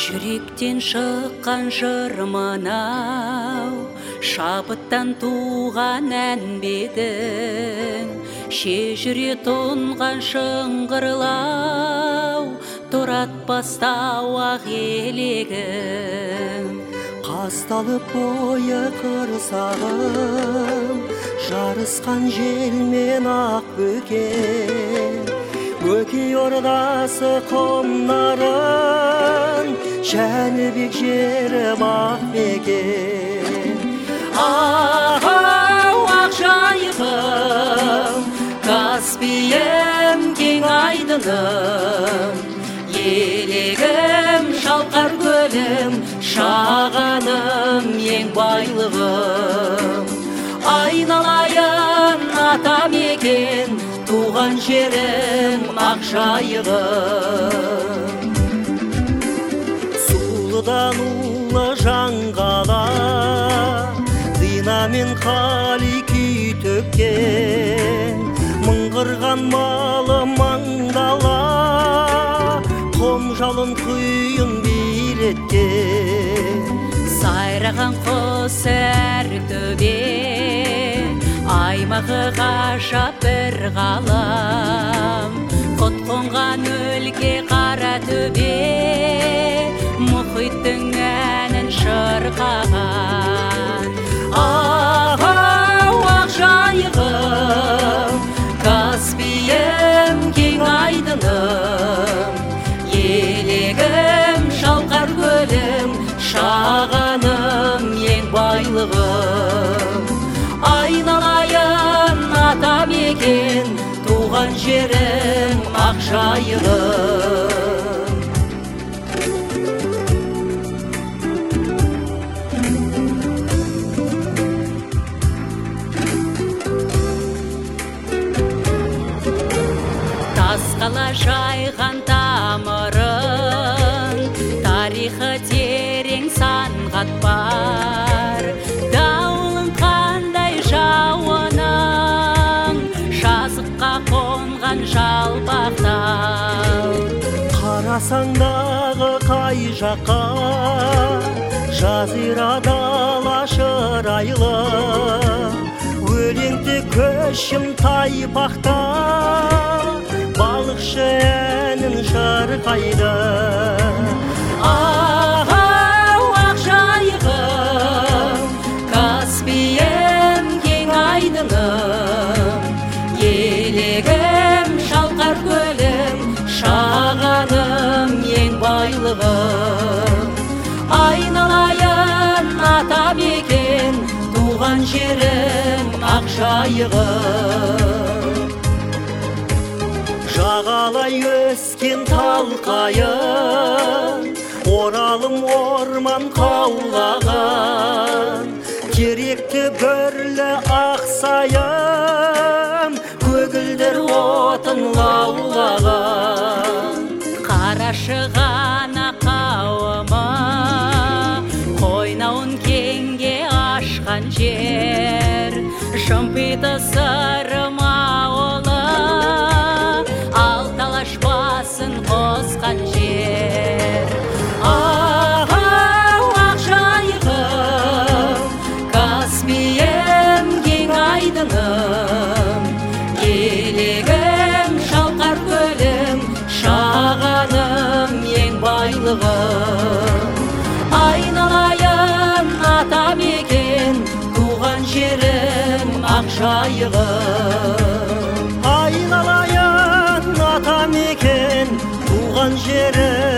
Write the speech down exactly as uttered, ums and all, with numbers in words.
Жүректен шыққан жыр мынау, шабыттан туған ән бедің, шежіре тұнған шыңғырлау, тұратпастау ақ елегім. Қасталып бойы қырсағым, жарысқан желмен ақ бөкен. Бөкей ордасы құмнарын, Жәнібек жері бақ мекен. Ағау ақ жайығым, Каспием кең айдыным, елегім шалқар көлім, шағаным ең байлығым. Айналайын ата мекен, туған жерім ақ жайығым. Сулыдан улы жаңғала, дина мен қали күй төккен. Мыңғырған малы маңдала, қомжалын құйын билеткен. Сайраған құс әр төбе, аймағы ғажап бір ғалам. Құт қонған өлке қара төбе, мұхиттың әнін шырқаған. Ағау ақ жайығым, Каспием кең айдыным, елегім шалқар көлім, шағаным ең байлығым. Айналайын ата мекен, туған жерім ақ жайығым. Тасқала жайған тамырын, тарихы терең сан қатпар. Дауылын қандай жауының, жазыққа қонған жалпақтал. Қарасаңдағы қай жаққа, жазира дала шырайлы. Өлеңді көшім тайпақта, балықшы әнін шырқайды. Ағау ақ жайығым, Каспием кең айдыным, елегім шалқар көлім, шағаным ең байлығым. Айналайын ата мекен, туған жерім ақ жайығым. Жағалай өскен талқайын, оралым орман қаулаған. Керекті бүрлі ақсайым, көгілдір отын лаулаған. Қарашығана қауымы, қойнауын кеңге ашқан жер. Шымпиты сырым ауылы, алталаш басын қосқан жер. Ағау ақ жайығым, Каспием кең айдыным, елегім шалқар көлім, шағаным ең байлығым. Айналайын ата мекен, туған жерім ақ жайығым. Айналайын ата мекен, туған жерім